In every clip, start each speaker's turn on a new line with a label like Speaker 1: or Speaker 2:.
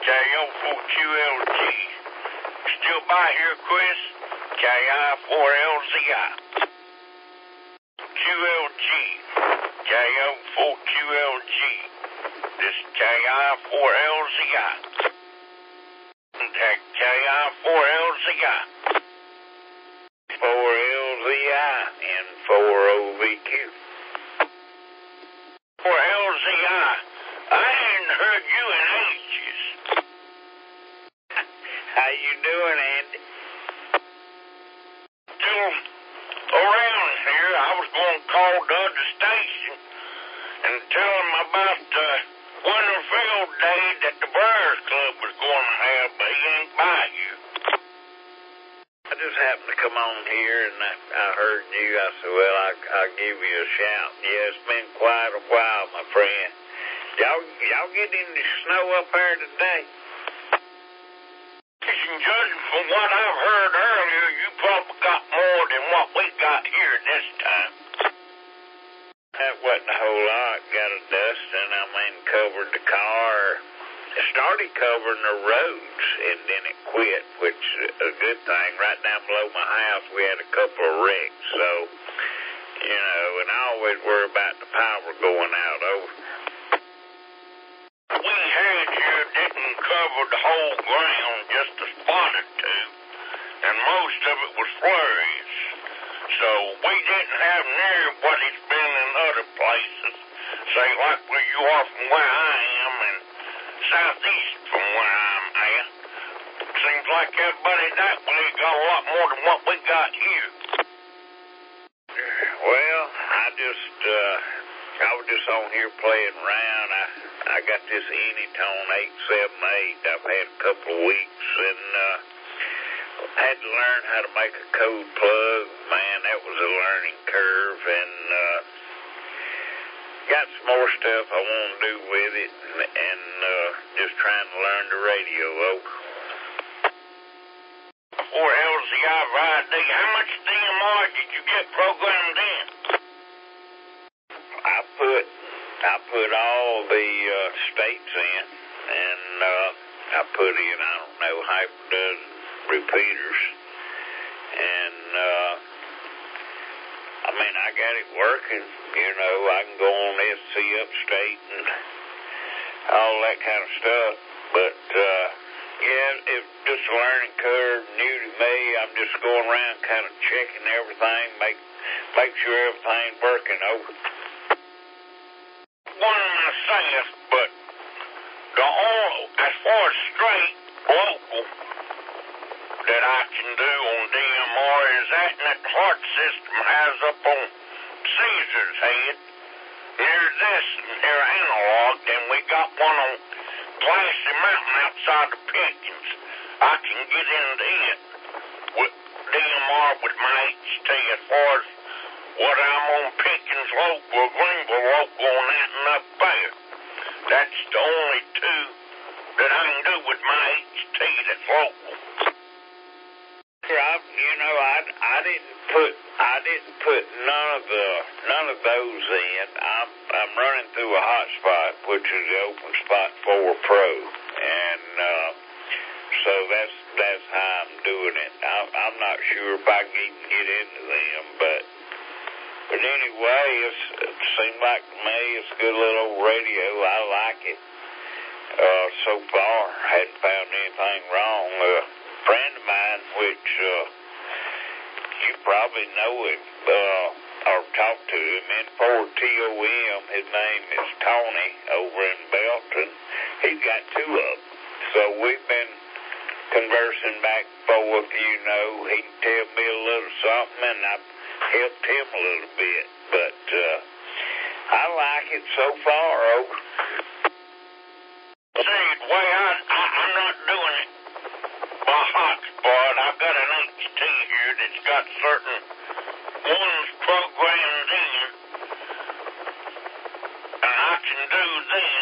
Speaker 1: KO4QLG. Still by here, Chris? KI4LZI. QLG. KO4QLG. This is KI4LZI. Contact KI4LZI. 4LZI and 4OVQ. 4LZI. I hadn't heard you in ages.
Speaker 2: How you doing, Andy?
Speaker 1: Still around here. I was going to call the other station and tell them about the Winterfield Day that the Bears Club was going to have, but he ain't by you.
Speaker 2: I just happened to come on here and I heard you. I said, well, I'll give you a shout. Yeah, it's been quite a while, my friend. Y'all get any snow up there today?
Speaker 1: Judging from what I've heard earlier, you probably got more than what we got here this time.
Speaker 2: That wasn't a whole lot. Got a dusting. Covered the car. It started covering the roads, and then it quit, which is a good thing. Right down below my house, we had a couple of wrecks, so, and I always worry about the power going out over.
Speaker 1: We had here didn't cover the whole ground, just a spot or two, and most of it was flurries. So we didn't have near what it's been in other places, say like where you are from where I am and southeast from where I'm at. Seems like everybody that way got a lot more than what we got here.
Speaker 2: Well, I was just on here playing around. I got this Anytone 878. I've had a couple of weeks and had to learn how to make a code plug. Man, that was a learning curve, and got some more stuff I want to do with it, and just trying to learn the radio.
Speaker 1: For LZI Ride Day, how much DMR did you get programmed in?
Speaker 2: I put all the states in, and I put in, I don't know, half a dozen repeaters, and I got it working. I can go on SC Upstate and all that kind of stuff, but yeah, it's just a learning curve, new to me. I'm just going around kind of checking everything, make sure everything's working over.
Speaker 1: One myself, but as far as straight local that I can do on DMR is that the Heart System has up on Caesar's Head near Analog, and we got one on Glassy Mountain outside of Pickens. I can get into it with DMR with my HT as far as what I'm on Pickens local, Greenville local, and that and up there. That's the only two that I can do with my HT that's local.
Speaker 2: I didn't put none of those in. I'm running through a hotspot, which is the OpenSpot 4 Pro, and so that's how I'm doing it. I'm not sure if I can even get into them, but anyway, it seemed like to me it's a good little old radio. I like it. So far, hadn't found anything wrong. A friend of mine, which you probably know him or talk to him, N4TOM, his name is Tony over in Belton. He's got two of them. So we've been conversing back and forth, he can tell me a little something, and I've helped him a little bit. But I like it so far,
Speaker 1: See, the way I'm not doing it by hotspot. I've got an HT here that's got certain ones programmed in, and I can do them.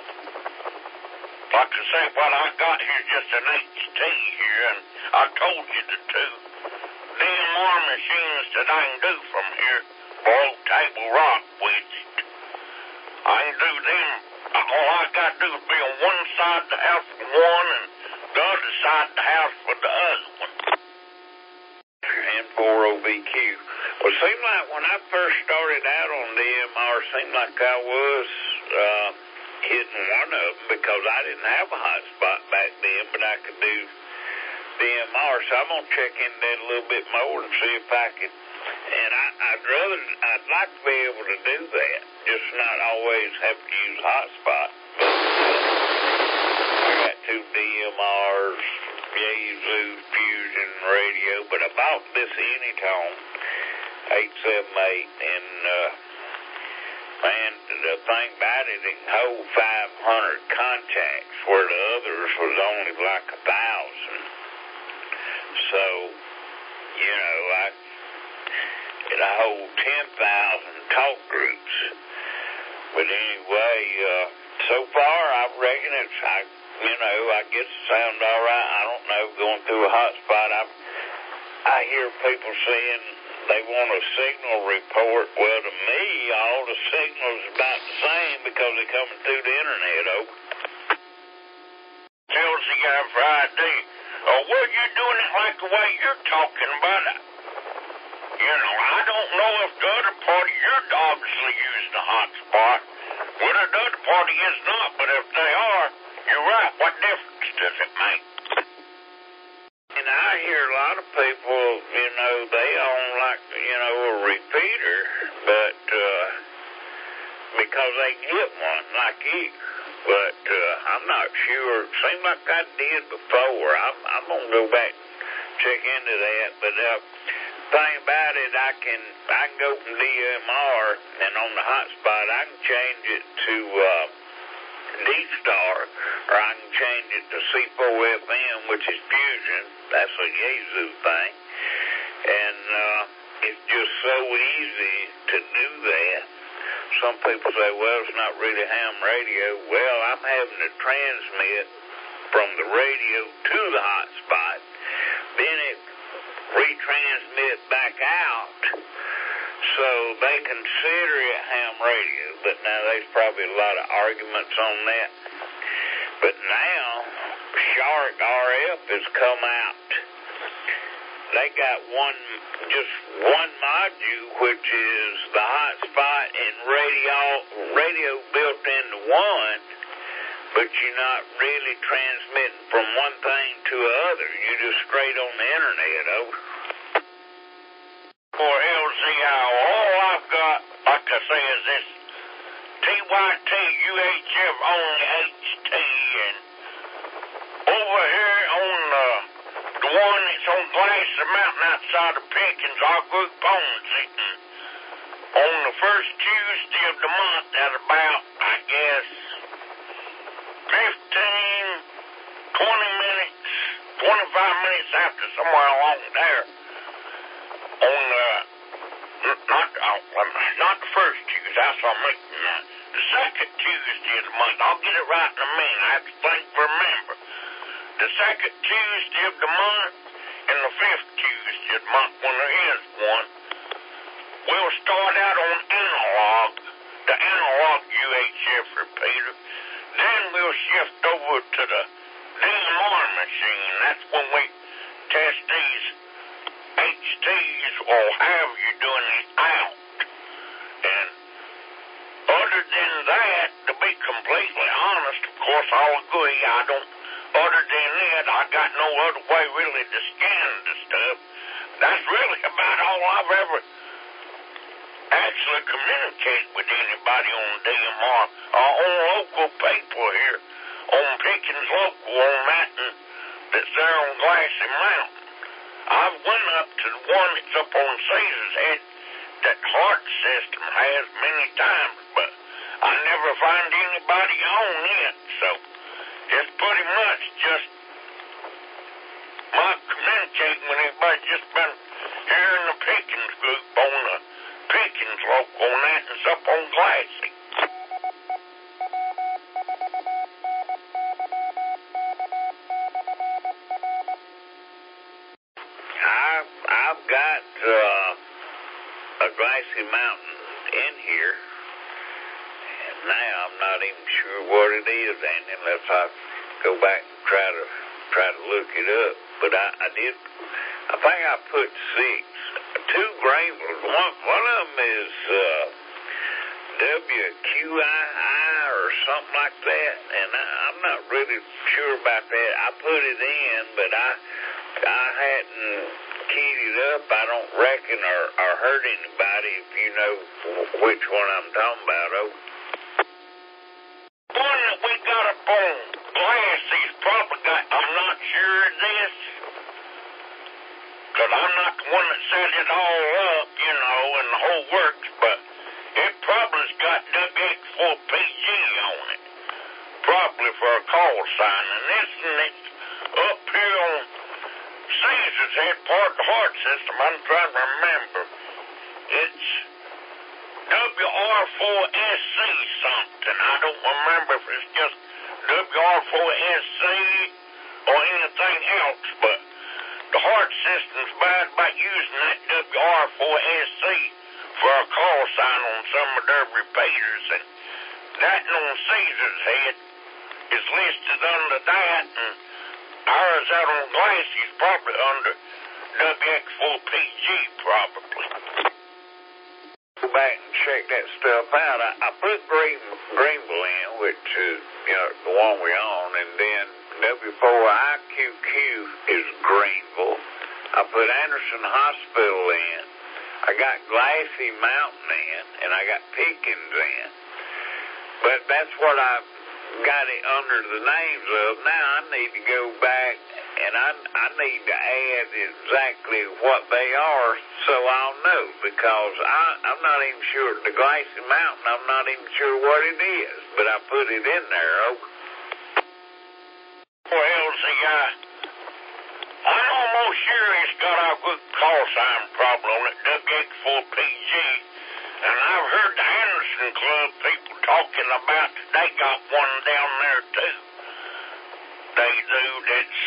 Speaker 1: Like I say, what I got here is just an HT here, and I told you the two DMR machines that I can do from here, below Table Rock with it. I can do them. All I got got to do is be on one side of the house for one and the other side of the house for the other one.
Speaker 2: And 4OBQ. Well, it seemed like when I first started out on DMR, it seemed like I was hitting one of them because I didn't have a hotspot back then, but I could do DMR. So I'm going to check into that a little bit more and see if I could. And I'd like to be able to do that, just not always have to use hotspot. I got 2 DMRs, Yaesu Fusion radio, but I bought this Anytone 878, and man, the thing about it can hold 500 contacts, where the others was only like 1,000. So, you know, it'll hold 10,000 talk groups. But anyway, so far I reckon I guess it sounds all right. I don't know, going through a hotspot, I hear people saying they want a signal report. Well, to me, all the signals about the same because they're coming through the internet, over.
Speaker 1: Tells the guy Friday, well, you're doing it like the way you're talking about it. You know, I don't know if the other party, you're obviously using a hotspot, whether the other party is not, but if they are, you're right. What difference does it make?
Speaker 2: And I hear a lot of people, you know, they own like, you know, a repeater, but because they can hit one like you. But I'm not sure. It seemed like I did before. I'm going to go back and check into that. But thing about it, I can go from DMR, and on the hotspot, I can change it to D-Star, or I can change it to C4FM, which is Fusion. That's a Yaesu thing. And it's just so easy to do that. Some people say, well, it's not really ham radio. Well, I'm having to transmit from the radio to the hotspot. Then it retransmits back out, so they consider it ham radio. But now there's probably a lot of arguments on that. But now, Shark RF has come out. They got just one module, which is the hotspot and radio built into one, but you're not really transmitting from one thing to another. You're just straight on the internet, over.
Speaker 1: For LZI, all I've got, like I say, is this TYT UHF only HT, and over here on the one that's on Glacier Mountain outside of Pickens, our group owns it. And on the first Tuesday of the month at about, I guess, 15, 20 minutes, 25 minutes after, somewhere along there, on not the first Tuesday, that's what I'm making that. The second Tuesday of the month, I'll get it right in a minute, I have to think for remember. The second Tuesday of the month and the 5th Tuesday of the month, when there is one, we'll start out on analog, the analog UHF repeater. Then we'll shift over to the DMR machine. That's when we test these HTs or have you doing it out. And other than that, to be completely honest, of course, I'll agree, other than that, I got no other way really to scan the stuff. That's really about all I've ever actually communicated with anybody on DMR, on local people here, on Pickens Local, on that, and that's there on Glassy Mountain. I've went up to the one that's up on Caesar's Head that Heart System has many times, but I never find anybody on it, so it's pretty much just my communicating with anybody just been here in the Pickens group on the Pickens Local on that, and it's up on Glassy.
Speaker 2: I've got a Glassy Mountain in here, now I'm not even sure what it is, and unless I go back and try to look it up. But I did. I think I put 6, 2 Greenvilles. One of them is WQII or something like that, and I'm not really sure about that. I put it in, but I hadn't keyed it up. I don't reckon or heard anybody if you know which one I'm talking about.
Speaker 1: One that we got up on Glassy's probably got, I'm not sure of this, because I'm not the one that set it all up, you know, and the whole works, but it probably's got WX4PG on it, probably for a call sign, and this and it's up here on Caesar's Head, part of the heart system. I'm trying to remember. It's WR4SC something. I don't remember if it's just WR4SC or anything else, but the heart system's bad about using that WR4SC for a call sign on some of their repeaters, and that on Caesar's Head is listed under that, and ours out on Glassy's probably under WX4PG, probably.
Speaker 2: Go back and check that stuff out. I put Greenville in, which is, you know, the one we're on, and then W4IQQ is Greenville. I put Anderson Hospital in. I got Glassy Mountain in, and I got Pickens in. But that's what I got it under the names of. Now I need to go back and I need to add exactly what they are so I'll know, because I'm not even sure. The Glassy Mountain, I'm not even sure what it is, but I put it in there.
Speaker 1: Well, see, I'm almost sure it's got a good call sign problem on it, WX4PG, and I've heard the Anderson Club people talking about they got one down there too. They do. That's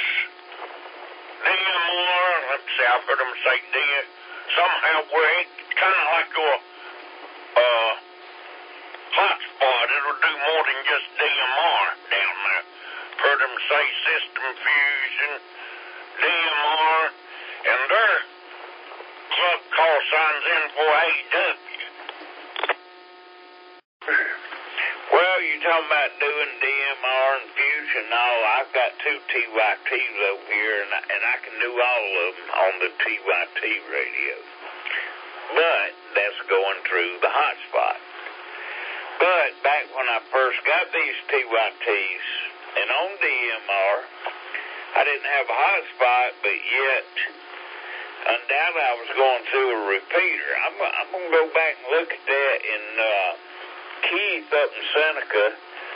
Speaker 1: DMR. Let's see, I've heard them say somehow where it's kind of like your hotspot. It'll do more than just DMR down there. Heard them say System Fusion, DMR, and their club call signs in for AW.
Speaker 2: Well, you're talking about doing DMR and Fusion. No, I've got 2 TYTs over here, and I can do all of them on the TYT radio. But that's going through the hotspot. But back when I first got these TYTs, and on DMR, I didn't have a hotspot, but yet, undoubtedly, I was going through a repeater. I'm going to go back and look at that in Keith up in Seneca,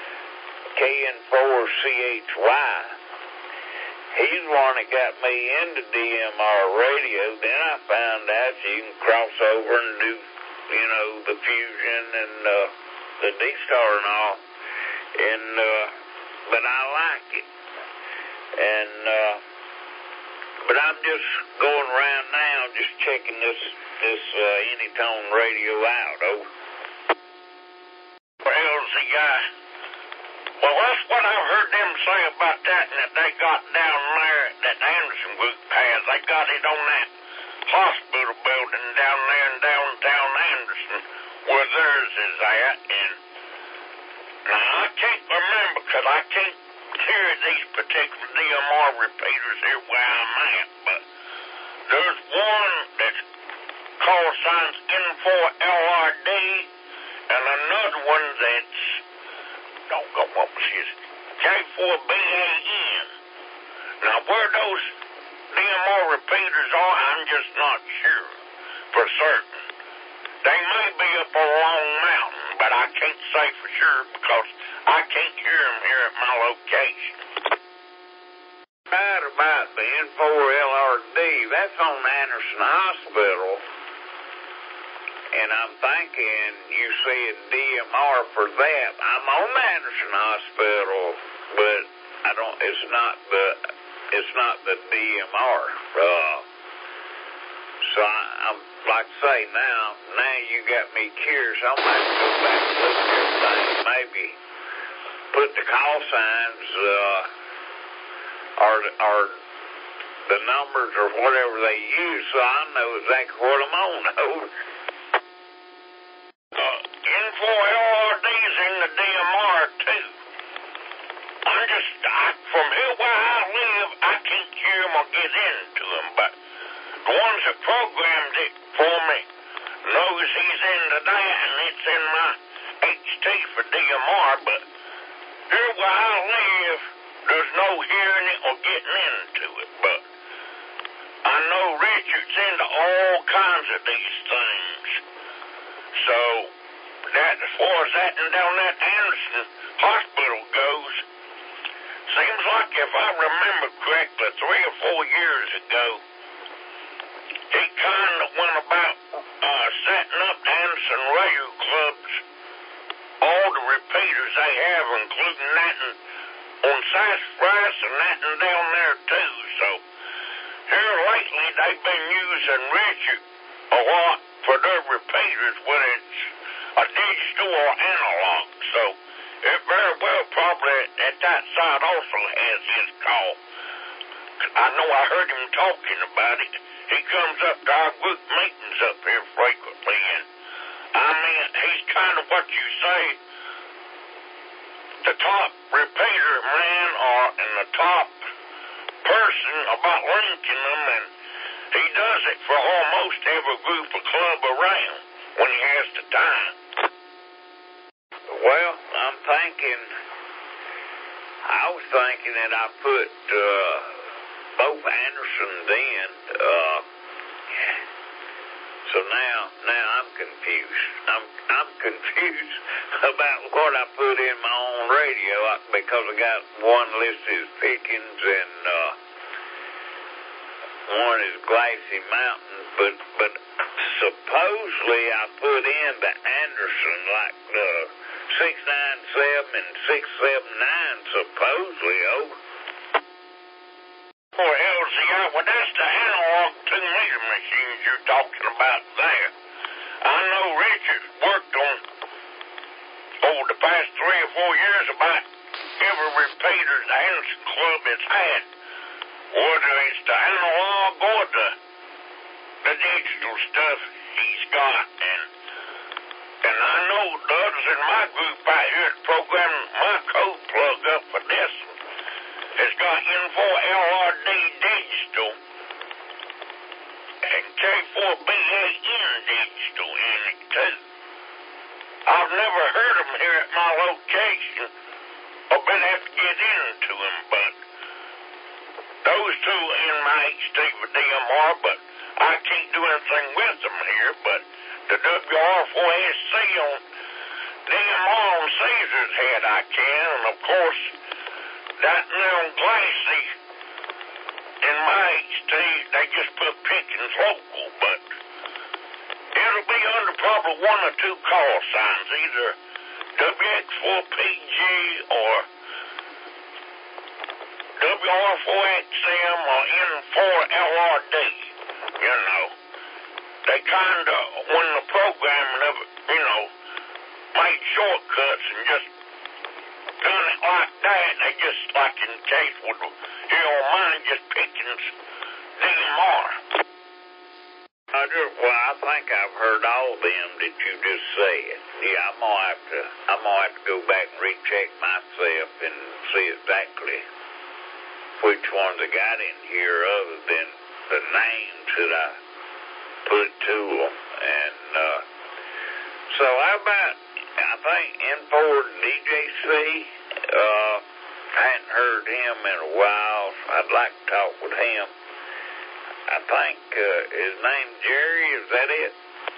Speaker 2: KN4CHY. He's the one that got me into DMR radio. Then I found out you can cross over and do, you know, the Fusion and the D-Star and all. And, but I like it. And, but I'm just going around now, just checking this Anytone radio out.
Speaker 1: Well, see, well, that's what I've heard them say about that, and that they got down there, that Anderson Group has. They got it on that hospital building down there in downtown Anderson, where theirs is at. And now I can't remember, because I can't hear these particular DMR repeaters here where I'm at, but there's one that's call signs N4LRD, and another one that's, what was his, K4BAN. Now, where those DMR repeaters are, I'm just not sure for certain. They may be up on Long Mountain, but I can't say for sure because I can't hear them here at my location.
Speaker 2: Right about the N4LRD, that's on Anderson Hospital. And I'm thinking you said DMR for that. I'm on Anderson Hospital, but it's not the DMR. So I'm like I say, now you got me curious. I'm going to have to go back and look at everything. Maybe put the call signs or the numbers or whatever they use so I know exactly what I'm on.
Speaker 1: Info LRD's in the DMR too. From here where I live, I can't hear him or get into him, but the ones that programmed it for me knows he's into that, and it's in my HT for DMR, but here where I live, there's no hearing it or getting into it, but I know Richard's into all kinds of these things. So, that as far as that and down that Anderson Hospital goes, seems like if I remember correctly, 3 or 4 years ago, he kind of went about setting up Anderson radio clubs, all the repeaters they have, including that on Sassafras and that and down there too. So here lately they've been using Richard a lot for their repeaters, whether it's a digital or analog. So it very well probably at that side also has his call. I know I heard him talking about it. He comes up to our group meetings up here frequently, and I mean, he's kind of what you say, the top repeater man and the top person about linking them, and he does it for almost every group or club around when he has the time.
Speaker 2: Well, I was thinking that I put both Andersons in, so now I'm confused. I'm confused about what I put in my own radio because I got one listed as Pickens and one is Glacier Mountain, but supposedly I put in the Anderson like the 697 and 679 supposedly.
Speaker 1: Oh, LCI, well, that's the analog 2-meter machines you're talking about there. I know Richard worked on, the past 3 or 4 years about every repeater the Anderson Club has had, whether it's the analog or the digital stuff he's got, and I know the others in my group out here that program my code plug up for this has got Info LRD digital and K4BAN digital in it too. I've never heard them here at my location or been able to get into them, but those two in my HT for DMR, but I can't do anything with them here, but the WR4SC on DMR on Caesar's head I can, and of course that now Glacier in my HT, they just put Pickens local, but it'll be under probably 1 or 2 call signs, either WX4PG or WR4XM or N4LRD, you know. They kind of, when the programming of it, made shortcuts and just done it like that, they just, like in the case with here on mine, just Pickens DMR.
Speaker 2: Well, I think I've heard all of them that you just said. Yeah, I'm gonna have to go back and recheck myself and see exactly which ones I got in here other than the names that I put to them. And so how about, I think N4 DJC, I hadn't heard him in a while, so I'd like to talk with him. I think his name's Jerry, is that it?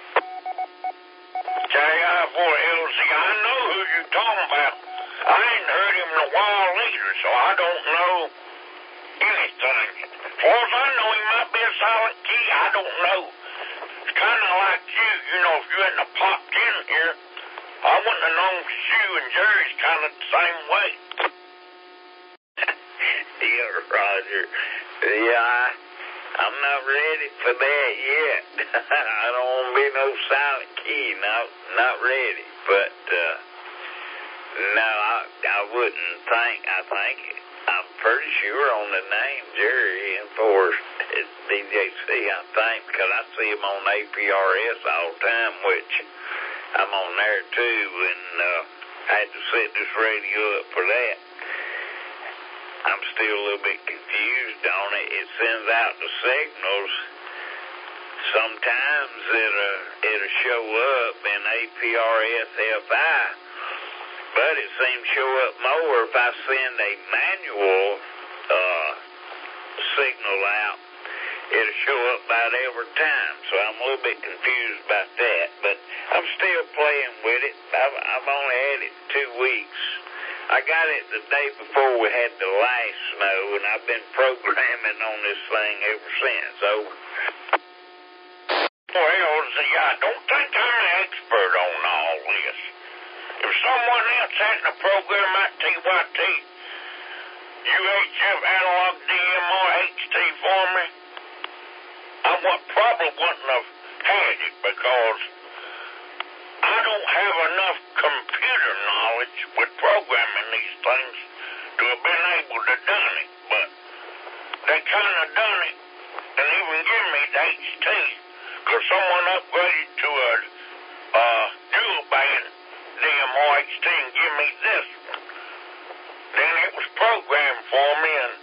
Speaker 1: JI4LC, I know who you're talking about. I ain't heard him in a while either, so I don't know anything. As far as I know, he might be a silent key. I don't know. It's kind of like you, if you hadn't have popped in here, I wouldn't have known you and Jerry's kind of the same way.
Speaker 2: Yeah, Roger. Yeah, I'm I'm not ready for that yet. I don't want to be no silent key, not ready. But, no, I wouldn't think, I'm pretty sure on the name, Jerry Enforced at DJC, I think, because I see him on APRS all the time, which I'm on there too, and I had to set this radio up for that. I'm still a little bit confused on it. It sends out the signals. Sometimes it'll show up in APRS FI, but it seems to show up more if I send a manual signal out. It'll show up about every time, so I'm a little bit confused about that, but I'm still playing with it. I've only had it 2 weeks. I got it the day before we had the last snow, and I've been programming on this thing ever since.
Speaker 1: Well, see, I don't think I'm an expert on all this. If someone else hadn't programmed my TYT, UHF analog DMR HT for me, I probably wouldn't have had it because I don't have enough computer knowledge with programming these things to have been able to done it. But they kind of done it and even give me the HT because someone upgraded to a dual band DMR HT and give me this one. Then it was programmed for me, and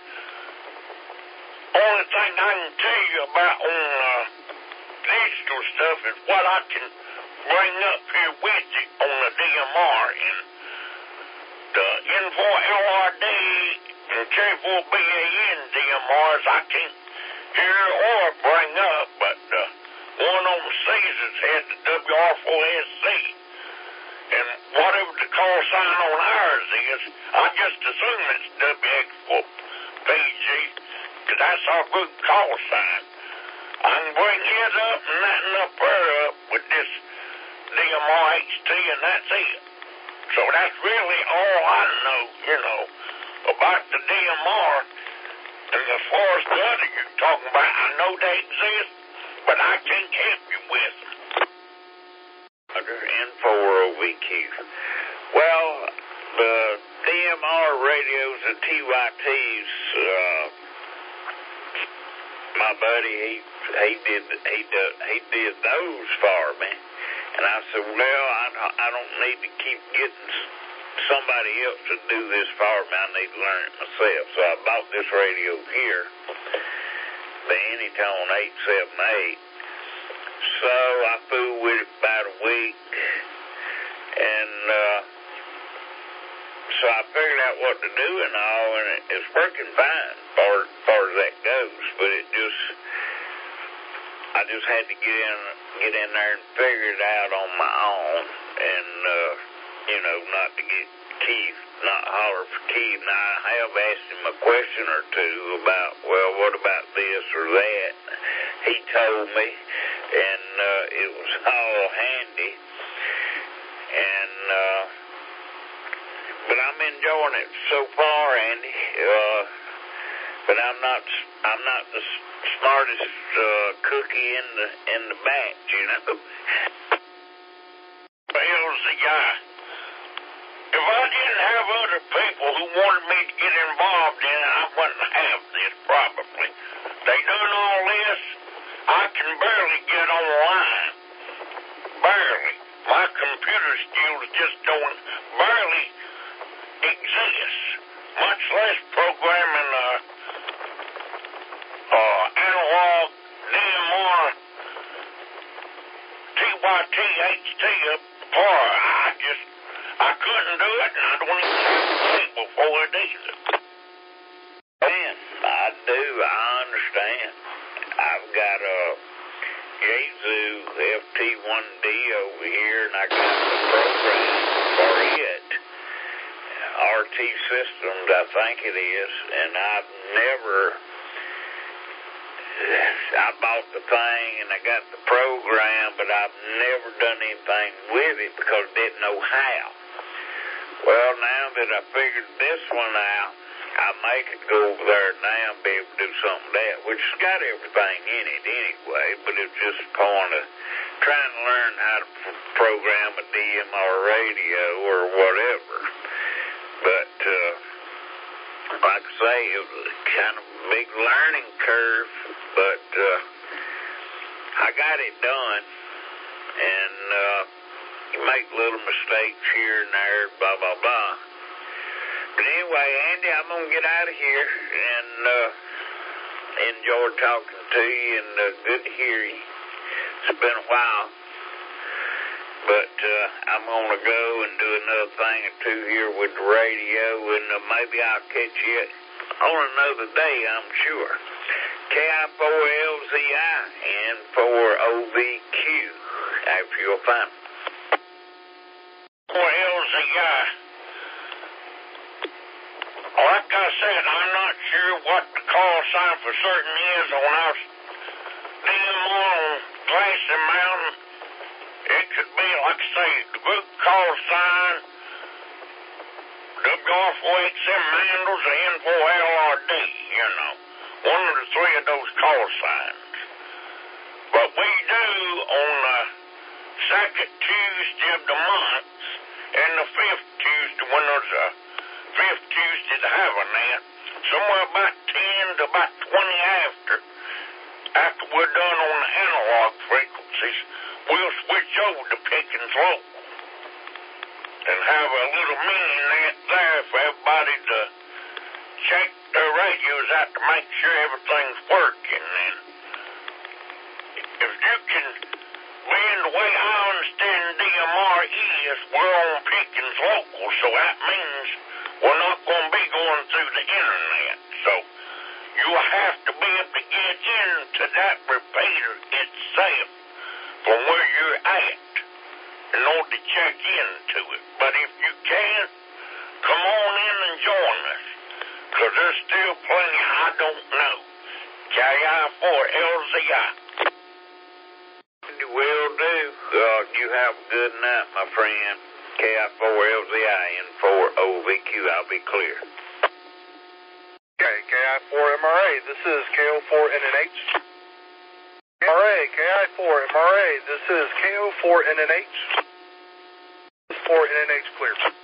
Speaker 1: only thing I can tell you about on digital stuff is what I can bring up here with it on the DMR, and the N4LRD and K4BAN DMRs I can't hear or bring up, but the one on the Caesars had the WR4SC, and whatever the call sign on ours is, I just assume it's WX4PG, because that's our good call sign. I can bring his up and that and up her up with this DMR HT, and that's it. So that's really all I know, about the DMR. And as far as the other you're talking about, I know they exist, but I can't help you with them.
Speaker 2: N4OVQ. Well, the DMR radios, the TYTs, my buddy, he did those for me. And I said, well, I don't need to keep getting somebody else to do this for me. I need to learn it myself. So I bought this radio here, the Anytone 878. So I fooled with it about a week, and so I figured out what to do and all, and it's working fine as far as that goes. But I just had to get in there and figure it out on my own, and not to get Keith, not holler for Keith. Now I have asked him a question or two about, well, what about this or that? He told me, and it was all handy, and but I'm enjoying it so far, Andy. But I'm not the smartest cookie in the batch,
Speaker 1: Well, see, if I didn't have other people who wanted me to get involved in it, I wouldn't have this probably. They done all this. I can barely get online. Barely. My computer skills just don't barely exist, much less programming analog DMR TYT HT up par. I couldn't do it, and I don't even have the people for it either.
Speaker 2: Man, I do. I understand. I've got a Yaesu FT1D over here, and I got the program for it. RT Systems, I think it is, and I bought the thing and I got the program, but I've never done anything with it because I didn't know how. Well, now that I figured this one out, I may could go over there now and be able to do something like that, which has got everything in it anyway, but it's just a point of trying to learn how to program a DMR radio or whatever. But, like I say, it was kind of a big learning curve, but I got it done, and you make little mistakes here and there, blah, blah, blah. But anyway, Andy, I'm going to get out of here, and enjoyed talking to you, and good to hear you. It's been a while, but I'm going to go and do another thing or two here with the radio, and maybe I'll catch you on another day, I'm sure. KI4LZI and 4OVQ, if you'll find me.
Speaker 1: 4LZI. Like I said, I'm not sure what the call sign for certain is on our DMR on Glacier Mountain. It could be, like I say, the group call sign, WR4XM Mandels, and N4LRD, you know. One of the three of those call signs. But we do on the second Tuesday of the month and the fifth Tuesday, when there's a fifth Tuesday to have a net, somewhere about 10 to about 20 after we're done on the analog frequencies, we'll switch over to Pickens Local and have a little mini net there for everybody to check their radios out to make sure everything's working. And if you can, being the way I understand DMR is, we're on Pickens Local, so that means we're not going to be going through the internet. So you'll have to be able to get into that repeater itself from where you're at in order to check into it. But if you can, come on in and join us, because there's still plenty I don't know. KI4LZI.
Speaker 2: Will do. You have a good night, my friend. KI4LZI and 4OVQ, I'll be clear.
Speaker 3: Okay, KI4MRA, this is KO4NNH. MRA, KI4MRA, this is KO4NNH. 4NNH clear.